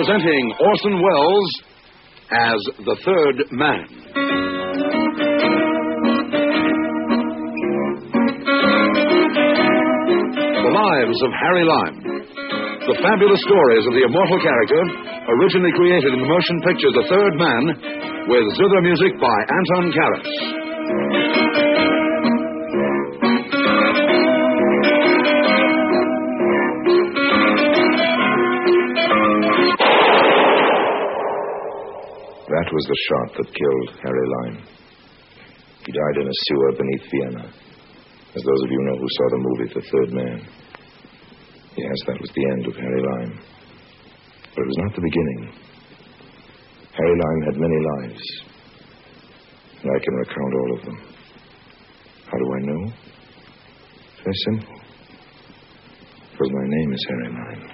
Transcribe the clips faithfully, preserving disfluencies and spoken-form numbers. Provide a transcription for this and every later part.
Presenting Orson Welles as the Third Man. The Lives of Harry Lime. The fabulous stories of the immortal character, originally created in the motion picture The Third Man, with zither music by Anton Karas. That was the shot that killed Harry Lime. He died in a sewer beneath Vienna. As those of you know who saw the movie The Third Man. Yes, that was the end of Harry Lime. But it was not the beginning. Harry Lime had many lives. And I can recount all of them. How do I know? It's very simple. Because my name is Harry Lime.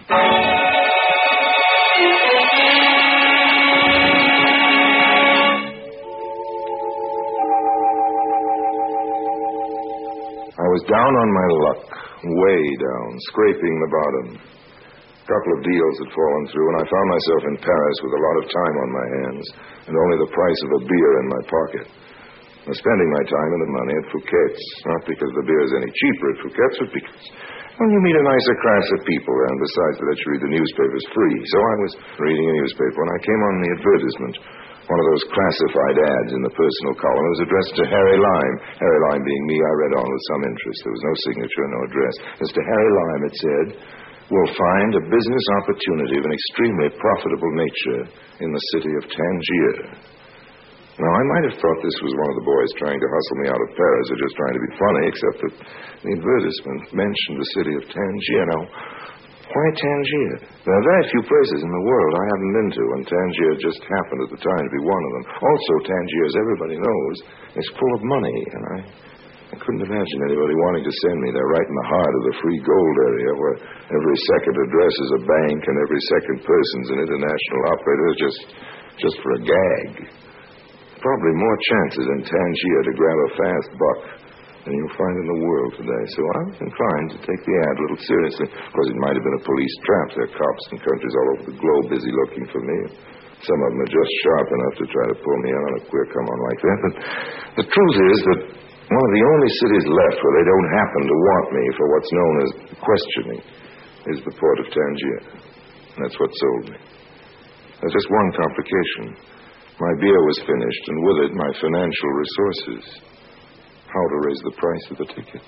I was down on my luck, way down, scraping the bottom. A couple of deals had fallen through, and I found myself in Paris with a lot of time on my hands and only the price of a beer in my pocket. I was spending my time and the money at Fouquet's, not because the beer is any cheaper at Fouquet's, but because, well, you meet a nicer class of people, and besides they let you read the newspapers free. So I was reading a newspaper when I came on the advertisement. One of those classified ads in the personal column. It was addressed to Harry Lime. Harry Lime being me, I read on with some interest. There was no signature, no address. As to Harry Lime, it said, "Will find a business opportunity of an extremely profitable nature in the city of Tangier." Now, I might have thought this was one of the boys trying to hustle me out of Paris or just trying to be funny, except that the advertisement mentioned the city of Tangier. Now, why Tangier? There are very few places in the world I haven't been to, and Tangier just happened at the time to be one of them. Also, Tangier, as everybody knows, is full of money, and I, I couldn't imagine anybody wanting to send me there right in the heart of the free gold area, where every second address is a bank and every second person's an international operator, just, just for a gag. Probably more chances in Tangier to grab a fast buck than you'll find in the world today. So I was inclined to take the ad a little seriously. Of course, it might have been a police trap. There are cops in countries all over the globe busy looking for me. Some of them are just sharp enough to try to pull me in on a queer come-on like that. But the truth is that one of the only cities left where they don't happen to want me for what's known as questioning is the port of Tangier. And that's what sold me. There's just one complication. My beer was finished, and with it, my financial resources. How to raise the price of the ticket.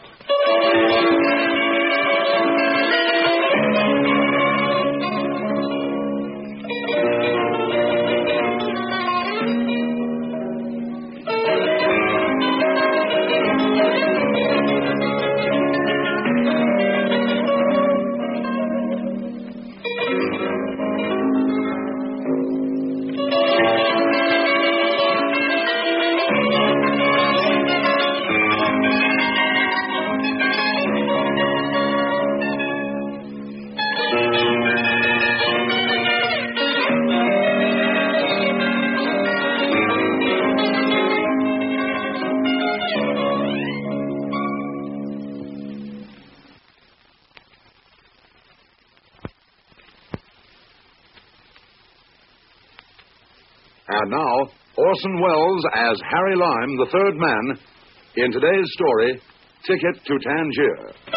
And now, Orson Welles as Harry Lime, the Third Man, in today's story, Ticket to Tangier.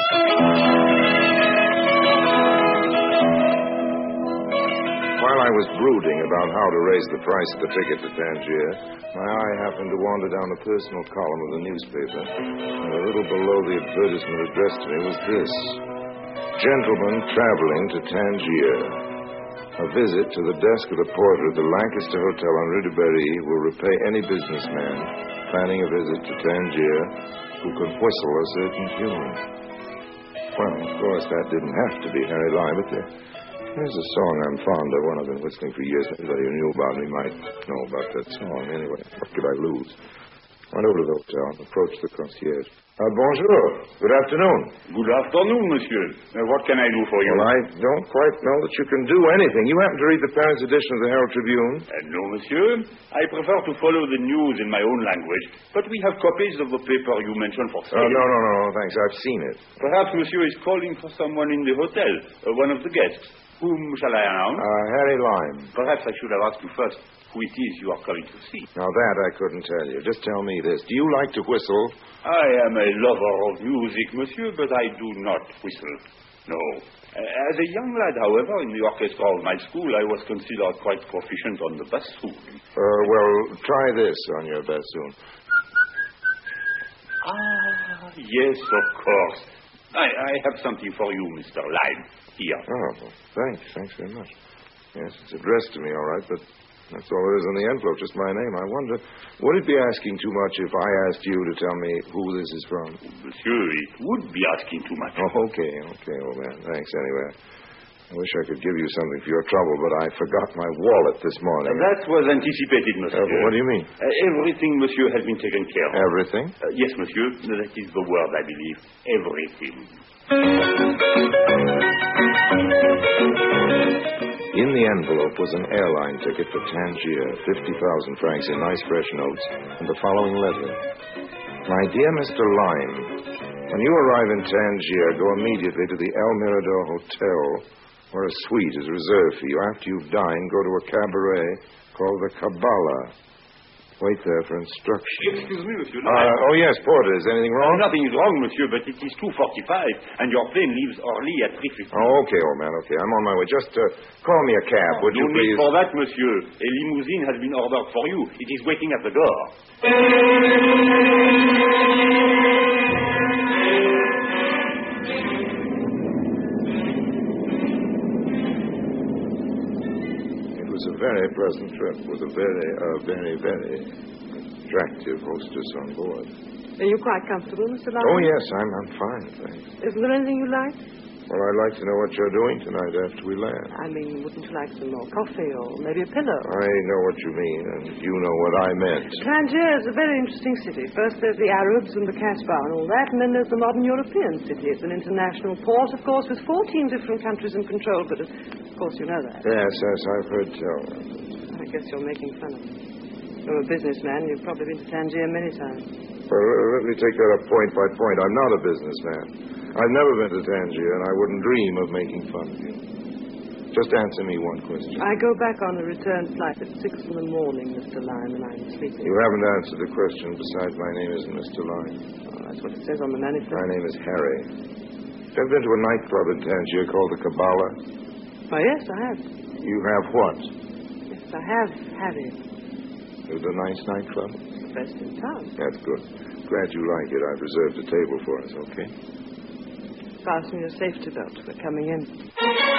While I was brooding about how to raise the price of the ticket to Tangier, my eye happened to wander down the personal column of the newspaper, and a little below the advertisement addressed to me was this: "Gentlemen traveling to Tangier. A visit to the desk of the porter at the Lancaster Hotel on Rue de Berry will repay any businessman planning a visit to Tangier who can whistle a certain tune." Well, of course, that didn't have to be Harry Lime, but there, there's a song I'm fond of, one I've been whistling for years. Anybody who knew about me might know about that song. Anyway, what could I lose? Went over to the hotel and approached the concierge. Uh, bonjour. Good afternoon. Good afternoon, monsieur. Uh, what can I do for you? Well, I don't quite know that you can do anything. You happen to read the Paris edition of the Herald Tribune? Uh, no, monsieur. I prefer to follow the news in my own language, but we have copies of the paper you mentioned for sale. Oh, no, no, no, no, thanks. I've seen it. Perhaps monsieur is calling for someone in the hotel, uh, one of the guests. Whom shall I announce? Uh, Harry Lime. Perhaps I should have asked you first who it is you are coming to see. Now, that I couldn't tell you. Just tell me this. Do you like to whistle? I am a lover of music, monsieur, but I do not whistle. No. As a young lad, however, in the orchestra of my school, I was considered quite proficient on the bassoon. Uh, well, try this on your bassoon. Ah, yes, of course. I, I have something for you, Mister Lime. Here. Oh, well, thanks. Thanks very much. Yes, it's addressed to me, all right, but that's all there is on the envelope, just my name. I wonder, would it be asking too much if I asked you to tell me who this is from? Monsieur, it would be asking too much. Oh, okay, okay, old man. Thanks anyway. I wish I could give you something for your trouble, but I forgot my wallet this morning. Uh, that was anticipated, monsieur. Uh, what do you mean? Uh, everything, monsieur, has been taken care of. Everything? Uh, yes, monsieur. That is the word, I believe. Everything. In the envelope was an airline ticket for Tangier, fifty thousand francs in nice fresh notes, and the following letter. My dear Mister Lime, when you arrive in Tangier, go immediately to the El Mirador Hotel, where a suite is reserved for you. After you've dined, go to a cabaret called the Kabbalah. Wait there for instructions. Excuse me, monsieur. Uh, oh, yes, Porter. Is anything wrong? Uh, nothing is wrong, monsieur, but it is two forty-five, and your plane leaves early at three fifteen. Oh, okay, old man, okay. I'm on my way. Just uh, call me a cab, would no you, need please? for that, monsieur. A limousine has been ordered for you. It is waiting at the door. It was a very pleasant trip with a very, uh, very, very attractive hostess on board. Are you quite comfortable, Mister Lime? Oh, yes, I'm, I'm fine, thanks. Isn't there anything you like? Well, I'd like to know what you're doing tonight after we land. I mean, wouldn't you like some more coffee or maybe a pillow? I know what you mean, and you know what I meant. Tangier is a very interesting city. First there's the Arabs and the Kasbah and all that, and then there's the modern European city. It's an international port, of course, with fourteen different countries in control, but of course you know that. Yes, yes, I've heard tell. I guess you're making fun of me. You're a businessman. You've probably been to Tangier many times. Well, let me take that up point by point. I'm not a businessman. I've never been to Tangier, and I wouldn't dream of making fun of you. Just answer me one question. I go back on the return flight at six in the morning, Mister Lime, and I'm sleeping. You haven't answered the question. Besides, my name isn't Mister Lime. Oh, that's what it says on the manifest. My name is Harry. Ever been to a nightclub in Tangier called the Kabbalah? Oh, yes, I have. You have what? Yes, I have, Harry. It was a nice nightclub? It's the best in town. That's good. Glad you like it. I've reserved a table for us, okay? Fasten your safety belt. We're coming in.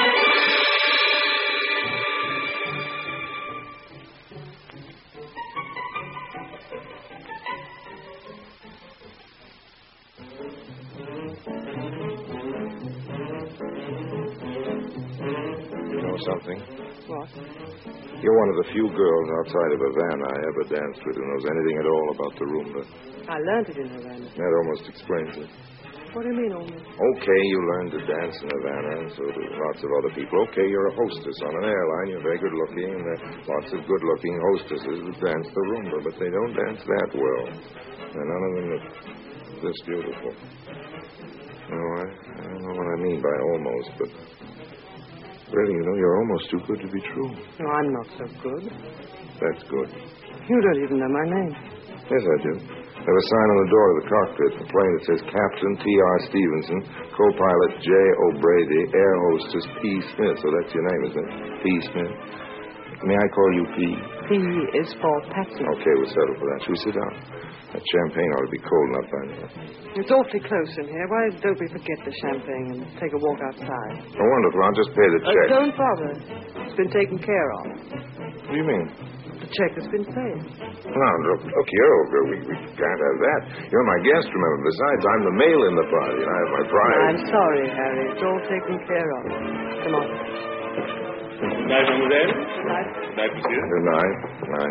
You know something? What? You're one of the few girls outside of Havana I ever danced with who knows anything at all about the rumba. I learned it in Havana. That almost explains it. What do you mean, almost? Okay, you learned to dance in Havana, and so do lots of other people. Okay, you're a hostess on an airline. You're very good-looking, and there are lots of good-looking hostesses who dance the rumba, but they don't dance that well. And none of them are this beautiful. No, I, I don't know what I mean by almost, but really, you know, you're almost too good to be true. No, I'm not so good. That's good. You don't even know my name. Yes, I do. I have a sign on the door of the cockpit, a plane that says Captain T R Stevenson, co-pilot J. O'Brady, air hostess P. Smith. So that's your name, isn't it? P. Smith. May I call you P? P is for Patsy. Okay, we'll settle for that. Shall we sit down? That champagne ought to be cold enough by now. It's awfully close in here. Why don't we forget the champagne and take a walk outside? Oh, wonderful. I'll just pay the Uh, check. don't bother. It's been taken care of. What do you mean? The check has been paid. Now, look, look here, old girl. We, we can't have that. You're my guest, remember. Besides, I'm the male in the party, and I have my pride. I'm sorry, Harry. It's all taken care of. Come on. Good night, mademoiselle. Right. Good night, monsieur. Good night. Good night.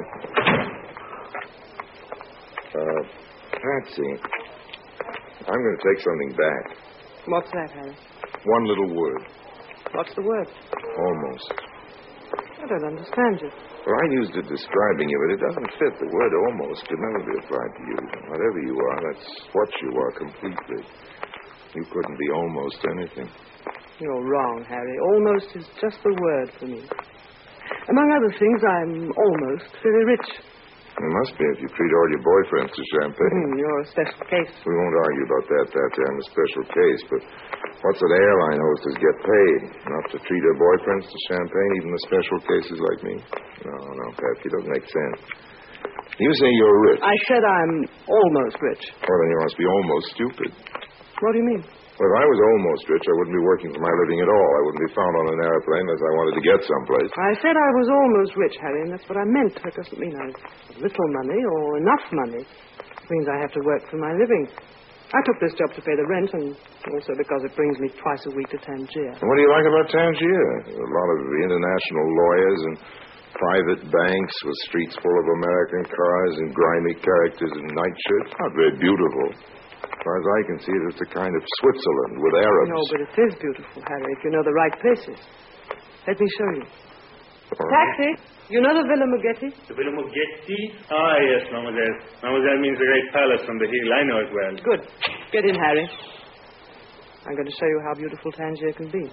Uh, Patsy, I'm going to take something back. What's that, Harry? One little word. What's the word? Almost. I don't understand you. Well, I used it describing you, but it doesn't fit. The word almost could never be applied to you. Whatever you are, that's what you are completely. You couldn't be almost anything. You're wrong, Harry. Almost is just the word for me. Among other things, I'm almost very rich. You must be if you treat all your boyfriends to champagne. Mm, you're a special case. We won't argue about that, Patsy. I'm a special case, but what's an airline hostess get paid? Enough to treat her boyfriends to champagne, even the special cases like me? No, no, Patsy, it doesn't make sense. You say you're rich. I said I'm almost rich. Well, then you must be almost stupid. What do you mean? Well, if I was almost rich, I wouldn't be working for my living at all. I wouldn't be found on an airplane unless I wanted to get someplace. I said I was almost rich, Harry, and that's what I meant. That doesn't mean I've little money or enough money. It means I have to work for my living. I took this job to pay the rent, and also because it brings me twice a week to Tangier. And what do you like about Tangier? A lot of international lawyers and private banks with streets full of American cars and grimy characters in nightshirts. Not very beautiful. As far as I can see, it's a kind of Switzerland with Arabs. No, but it is beautiful, Harry, if you know the right places. Let me show you. All right. Taxi! You know the Villa Muggetti? The Villa Muggetti? Ah, yes, Mademoiselle. Mademoiselle means the great palace on the hill. I know it well. Good. Get in, Harry. I'm going to show you how beautiful Tangier can be.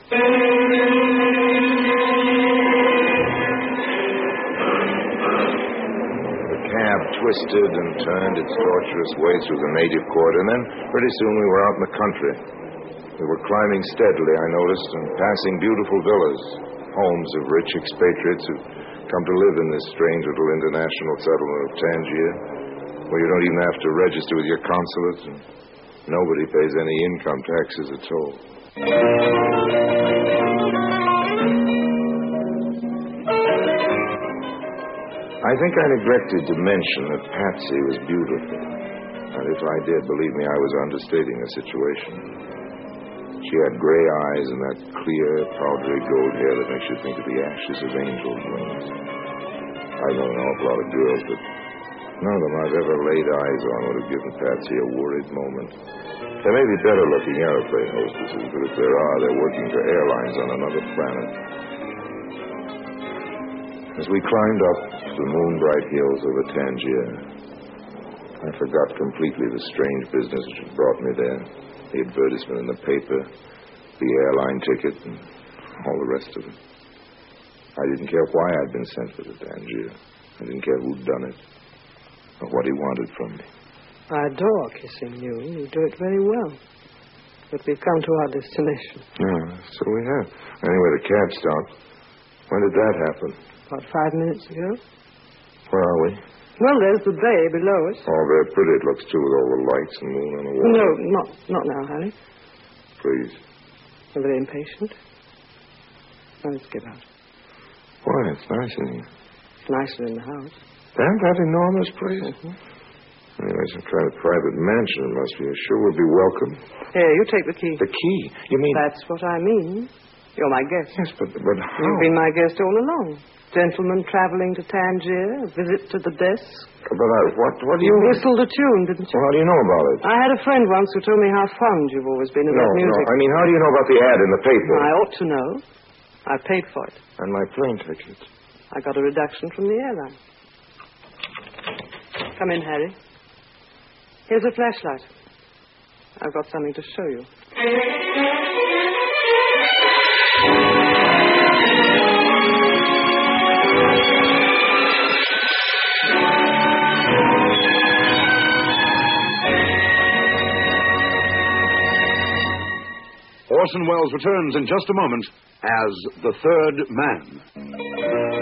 Cab twisted and turned its tortuous way through the native quarter, and then pretty soon we were out in the country. We were climbing steadily, I noticed, and passing beautiful villas, homes of rich expatriates who've come to live in this strange little international settlement of Tangier, where you don't even have to register with your consulate, and nobody pays any income taxes at all. I think I neglected to mention that Patsy was beautiful. And if I did, believe me, I was understating the situation. She had gray eyes and that clear, powdery gold hair that makes you think of the ashes of angels' wings. I've known an awful lot of girls, but none of them I've ever laid eyes on would have given Patsy a worried moment. There may be better-looking airplane hostesses, but if there are, they're working for airlines on another planet. As we climbed up the moon-bright hills over Tangier, I forgot completely the strange business which had brought me there. The advertisement in the paper, the airline ticket, and all the rest of it. I didn't care why I'd been sent to Tangier. I didn't care who'd done it, or what he wanted from me. I adore kissing you. You do it very well. But we've come to our destination. Yeah, so we have. Anyway, the cab stopped. When did that happen? About five minutes ago. Where are we? Well, there's the bay below us. Oh, very pretty it looks, too, with all the lights and moon on the water. No, not not now, Harry. Please. I'm very impatient. Now let's get out. Why, it's nice in here. It's nicer in the house. Damn that enormous place. Mm-hmm. Anyway, some kind of private mansion it must be. Sure we'll be welcome. Here, you take the key. The key? You mean... That's what I mean. You're my guest. Yes, but, but how? You've been my guest all along. Gentleman traveling to Tangier, a visit to the desk. But I, what, what do you... You mean? whistled a tune, didn't you? Well, how do you know about it? I had a friend once who told me how fond you've always been of No, that music. no. I mean, how do you know about the ad in the paper? I ought to know. I paid for it. And my plane ticket. I got a reduction from the airline. Come in, Harry. Here's a flashlight. I've got something to show you. Orson Welles returns in just a moment as the third man.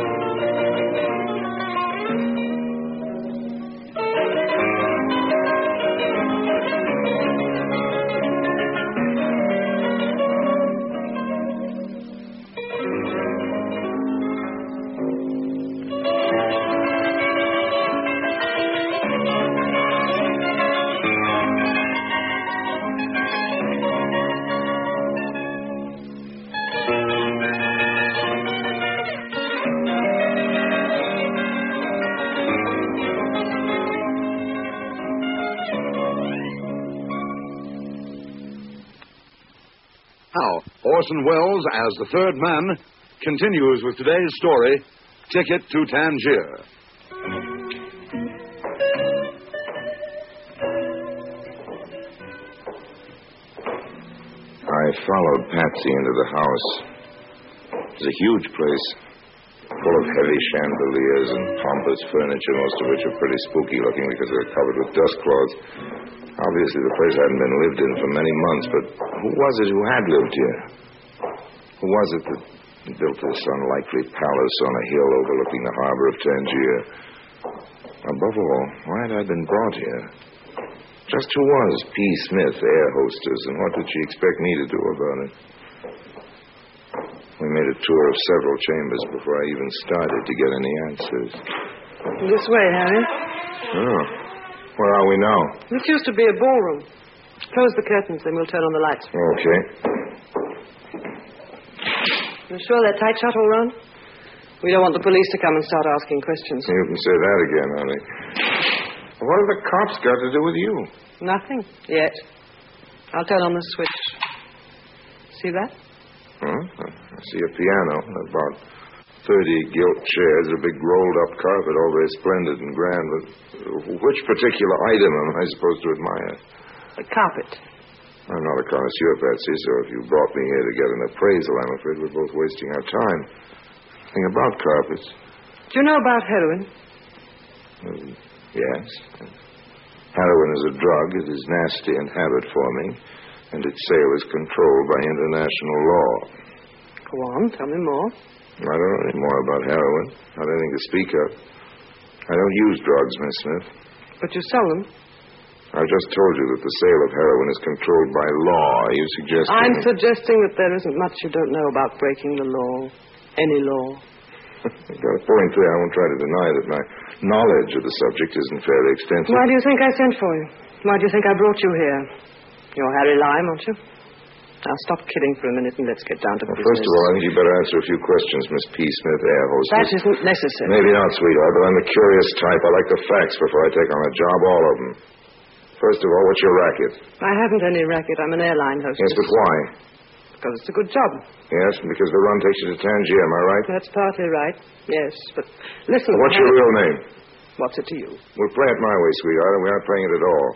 Now, Orson Welles, as the third man, continues with today's story, Ticket to Tangier. I followed Patsy into the house. It was a huge place, full of heavy chandeliers and pompous furniture, most of which are pretty spooky looking because they're covered with dust cloths. Obviously, the place hadn't been lived in for many months, but who was it who had lived here? Who was it that built this unlikely palace on a hill overlooking the harbor of Tangier? Above all, why had I been brought here? Just who was P. Smith, air hostess, and what did she expect me to do about it? We made a tour of several chambers before I even started to get any answers. This way, Harry. Oh. Where are we now? This used to be a ballroom. Close the curtains, then we'll turn on the lights. Okay. You sure they're tight shut all round? We don't want the police to come and start asking questions. You can say that again, honey. What have the cops got to do with you? Nothing, yet. I'll turn on the switch. See that? Huh? I see a piano, about thirty gilt chairs, a big rolled-up carpet, all very splendid and grand. But which particular item am I supposed to admire? The carpet. I'm not a connoisseur, Patsy, so if you brought me here to get an appraisal, I'm afraid we're both wasting our time. Nothing about carpets. Do you know about heroin? Um, yes. Heroin is a drug. It is nasty in habit forming, and its sale is controlled by international law. Go on, tell me more. I don't know any more about heroin. Not anything to speak of. I don't use drugs, Miss Smith. But you sell them. I've just told you that the sale of heroin is controlled by law. Are you suggesting... I'm suggesting that there isn't much you don't know about breaking the law. Any law. You've got a point there. I won't try to deny that my knowledge of the subject isn't fairly extensive. Why do you think I sent for you? Why do you think I brought you here? You're Harry Lime, aren't you? Now stop kidding for a minute and let's get down to well, business. First of all, I think you'd better answer a few questions, Miss P. Smith, air hostess. That isn't necessary. Maybe not, sweetheart, but I'm the curious type. I like the facts before I take on a job, all of them. First of all, what's your racket? I haven't any racket. I'm an airline hostess. Yes, but why? Because it's a good job. Yes, because the run takes you to Tangier, am I right? That's partly right. Yes, but listen... Well, what's Harry... your real name? What's it to you? We'll play it my way, sweetheart, and we aren't playing it at all.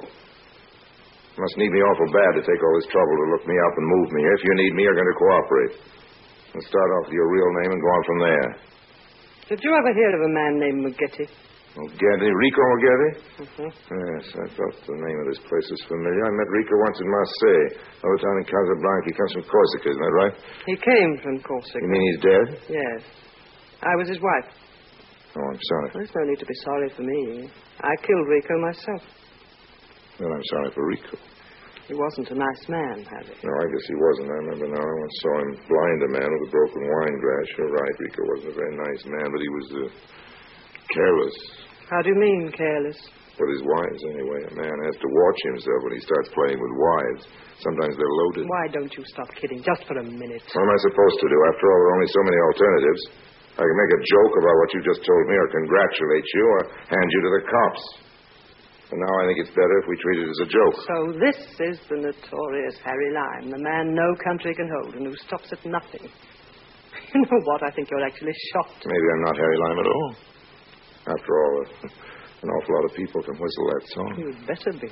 You must need me awful bad to take all this trouble to look me up and move me. If you need me, you're going to cooperate. We'll start off with your real name and go on from there. Did you ever hear of a man named Mugetti? Mugetti? Rico Mugetti? Mm-hmm. Yes, I thought the name of this place was familiar. I met Rico once in Marseille. Another time in Casablanca. He comes from Corsica, isn't that right? He came from Corsica. You mean he's dead? Yes. I was his wife. Oh, I'm sorry. There's no need to be sorry for me. I killed Rico myself. Well, I'm sorry for Rico. He wasn't a nice man, Harry. No, I guess he wasn't. I remember now. I once saw him blind a man with a broken wine glass. You're right. Rico wasn't a very nice man, but he was uh, careless. How do you mean, careless? With his wives, anyway. A man has to watch himself when he starts playing with wives. Sometimes they're loaded. Why don't you stop kidding? Just for a minute. What am I supposed to do? After all, there are only so many alternatives. I can make a joke about what you just told me, or congratulate you, or hand you to the cops. And now I think it's better if we treat it as a joke. So this is the notorious Harry Lime, the man no country can hold and who stops at nothing. You know what? I think you're actually shocked. Maybe I'm not Harry Lime at all. After all, uh, an awful lot of people can whistle that song. You'd better be.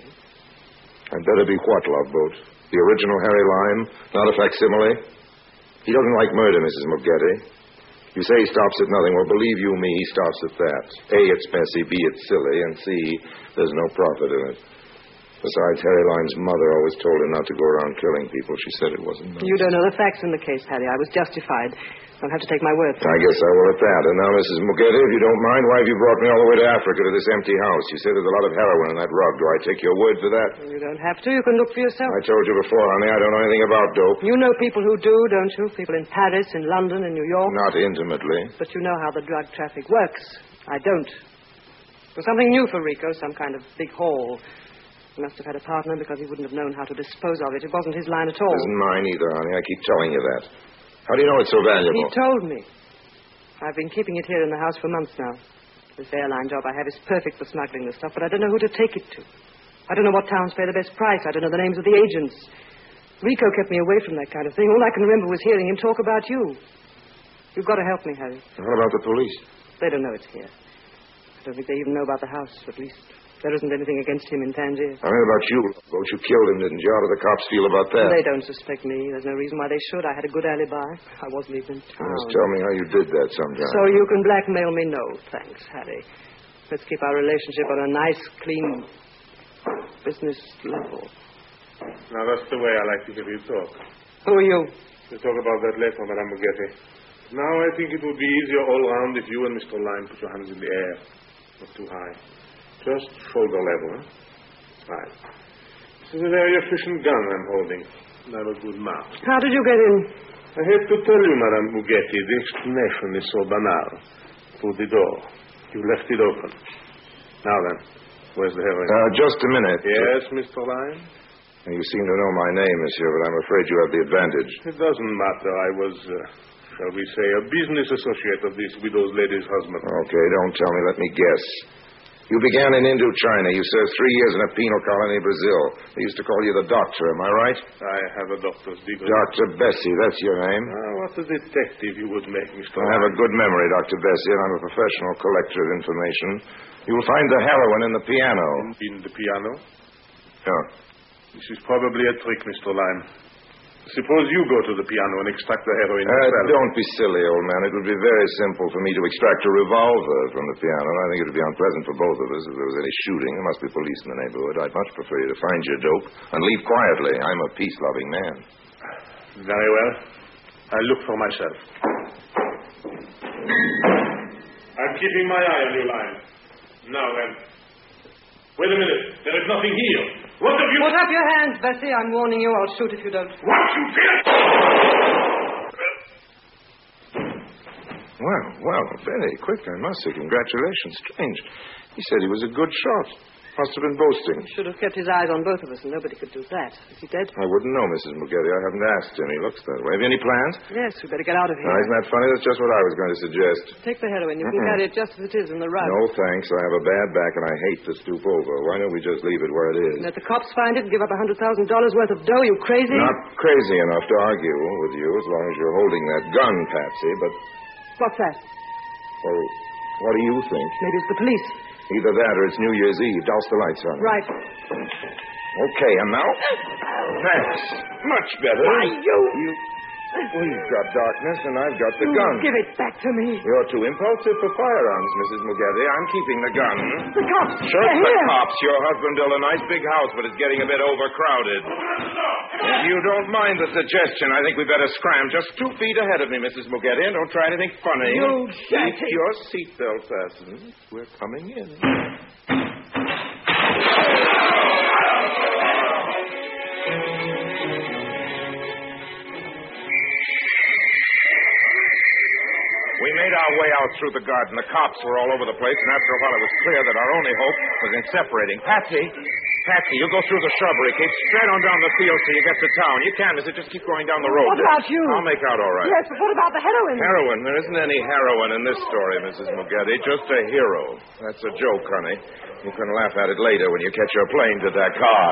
I'd better be what, Love Boat? The original Harry Lime, not a facsimile? He doesn't like murder, Missus Mugetti. You say he stops at nothing. Well, believe you me, he stops at that. A, it's messy. B, it's silly. And C, there's no profit in it. Besides, Harry Lime's mother always told him not to go around killing people. She said it wasn't nice. You don't know the facts in the case, Harry. I was justified. I'll have to take my word for it. I guess I will at that. And now, Missus Mugetti, if you don't mind, why have you brought me all the way to Africa to this empty house? You say there's a lot of heroin in that rug. Do I take your word for that? You don't have to. You can look for yourself. I told you before, honey, I don't know anything about dope. You know people who do, don't you? People in Paris, in London, in New York. Not intimately. But you know how the drug traffic works. I don't. It was something new for Rico, some kind of big haul. He must have had a partner because he wouldn't have known how to dispose of it. It wasn't his line at all. It isn't mine either, honey. I keep telling you that. How do you know it's so valuable? He told me. I've been keeping it here in the house for months now. This airline job I have is perfect for smuggling the stuff, but I don't know who to take it to. I don't know what towns pay the best price. I don't know the names of the agents. Rico kept me away from that kind of thing. All I can remember was hearing him talk about you. You've got to help me, Harry. What about the police? They don't know it's here. I don't think they even know about the house. At least, There isn't anything against him in Tangier. I mean about you, Longboat. You killed him, didn't you? How do the cops feel about that? They don't suspect me. There's no reason why they should. I had a good alibi. I wasn't even in town. Just tell me how you did that sometime. So you can blackmail me? No, thanks, Harry. Let's keep our relationship on a nice, clean business level. Now, that's the way I like to hear you talk. Who are you? To talk about that letter, Madame Mugetti. Now, I think it would be easier all round if you and Mister Lime put your hands in the air. Not too high. Just shoulder level, huh? Right. This is a very efficient gun I'm holding. And I have a good mouth. How did you get in? I hate to tell you, Madame Mugetti, the explanation is so banal. Through the door. You left it open. Now then, where's the heroin? Uh, just a minute. Yes, Mister Lime? You seem to know my name, monsieur, but I'm afraid you have the advantage. It doesn't matter. I was, uh, shall we say, a business associate of this widow's lady's husband. Okay, don't tell me. Let me guess. You began in Indochina. You served three years in a penal colony in Brazil. They used to call you the doctor, am I right? I have a doctor's degree. Doctor Bessie, that's your name? Ah, what a detective you would make, Mister I have a good memory, Doctor Bessie, and I'm a professional collector of information. You will find the heroin in the piano. In the piano? Yeah. This is probably a trick, Mister Lime. Suppose you go to the piano and extract the heroin Uh, yourself. don't be silly, old man. It would be very simple for me to extract a revolver from the piano. I think it would be unpleasant for both of us if there was any shooting. There must be police in the neighborhood. I'd much prefer you to find your dope and leave quietly. I'm a peace-loving man. Very well. I'll look for myself. I'm keeping my eye on you, Lime. Now then. Wait a minute. There is nothing here. What have you... Put up your hands, Bessie. I'm warning you. I'll shoot if you don't. What, you did? Well, well, very quick, I must say. Congratulations. Strange. He said he was a good shot. Must have been boasting. He should have kept his eyes on both of us, and nobody could do that. Is he dead? I wouldn't know, Missus Mugetti. I haven't asked him. He looks that way. Have you any plans? Yes, we better get out of here. Now, isn't that funny? That's just what I was going to suggest. Take the heroin. You can Mm-mm. carry it just as it is in the rug. No, thanks. I have a bad back, and I hate to stoop over. Why don't we just leave it where it is? Let the cops find it and give up one hundred thousand dollars worth of dough. You crazy? Not crazy enough to argue with you as long as you're holding that gun, Patsy, but... What's that? Well, what do you think? Maybe it's the police. Either that or it's New Year's Eve. Douse the lights on. Right. Okay, and now? Thanks. Much better. Why, you... You... Well, you've got darkness, and I've got the gun. Give it back to me. You're too impulsive for firearms, Missus Mugetti. I'm keeping the gun. The cops. Sure, They're the here. cops. Your husband built a nice big house, but it's getting a bit overcrowded. If you don't mind the suggestion, I think we better scram just two feet ahead of me, Missus Mugetti, and don't try anything funny. You Keep your seatbelt fastened. We're coming in. We made our way out through the garden. The cops were all over the place, and after a while it was clear that our only hope was in separating. Patsy, Patsy, you go through the shrubbery. Keep straight on down the field till you get to town. You can, miss it. Just keep going down the road. What about you? I'll make out all right. Yes, but what about the heroin? Heroin? There isn't any heroin in this story, Missus Mugetti. Just a hero. That's a joke, honey. You can laugh at it later when you catch your plane to Dakar.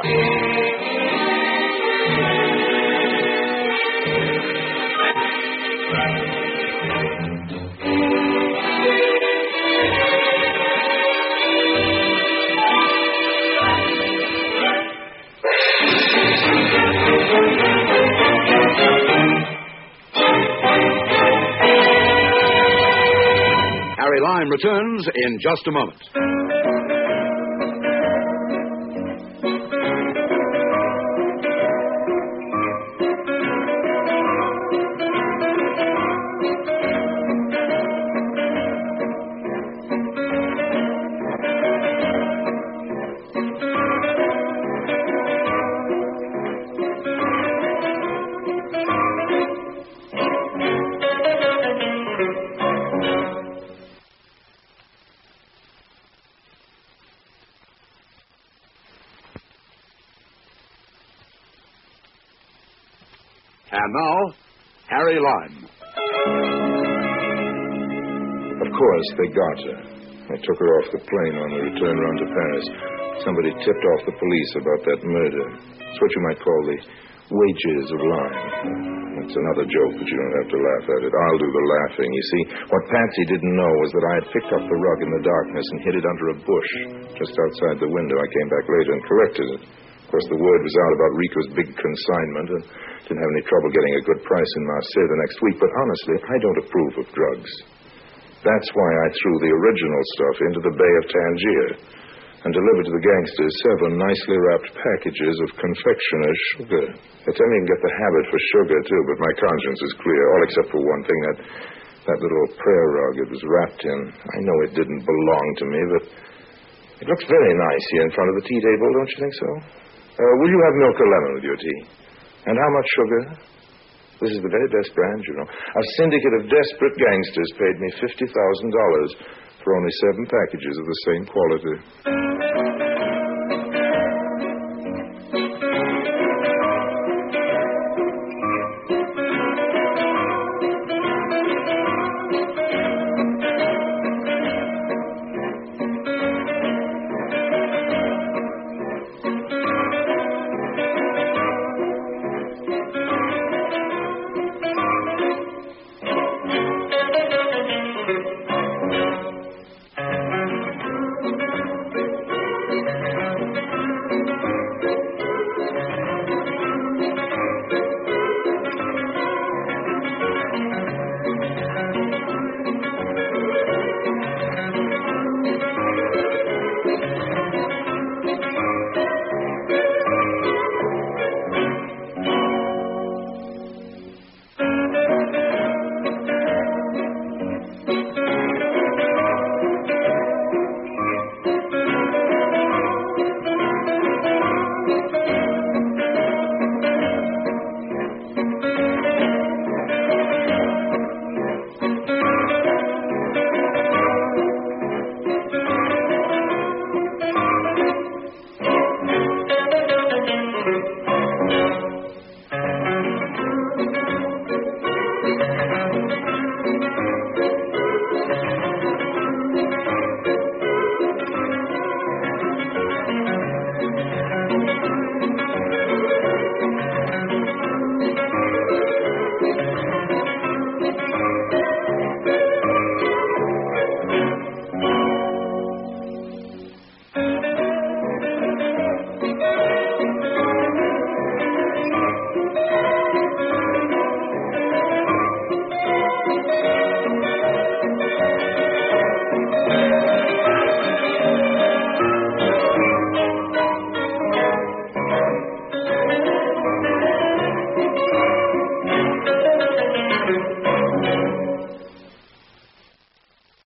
Harry Lime returns in just a moment. And now, Harry Lime. Of course, they got her. I took her off the plane on the return round to Paris. Somebody tipped off the police about that murder. It's what you might call the wages of lime. That's another joke, but you don't have to laugh at it. I'll do the laughing. You see, what Patsy didn't know was that I had picked up the rug in the darkness and hid it under a bush just outside the window. I came back later and corrected it. Of course, the word was out about Rico's big consignment, and didn't have any trouble getting a good price in Marseille the next week. But honestly, I don't approve of drugs. That's why I threw the original stuff into the Bay of Tangier and delivered to the gangsters seven nicely wrapped packages of confectioner's sugar. They tell me you can get the habit for sugar, too, but my conscience is clear, all except for one thing, that that little prayer rug it was wrapped in. I know it didn't belong to me, but it looks very nice here in front of the tea table, don't you think so? Uh, will you have milk or lemon with your tea? And how much sugar? This is the very best brand, you know. A syndicate of desperate gangsters paid me fifty thousand dollars for only seven packages of the same quality. Thank you.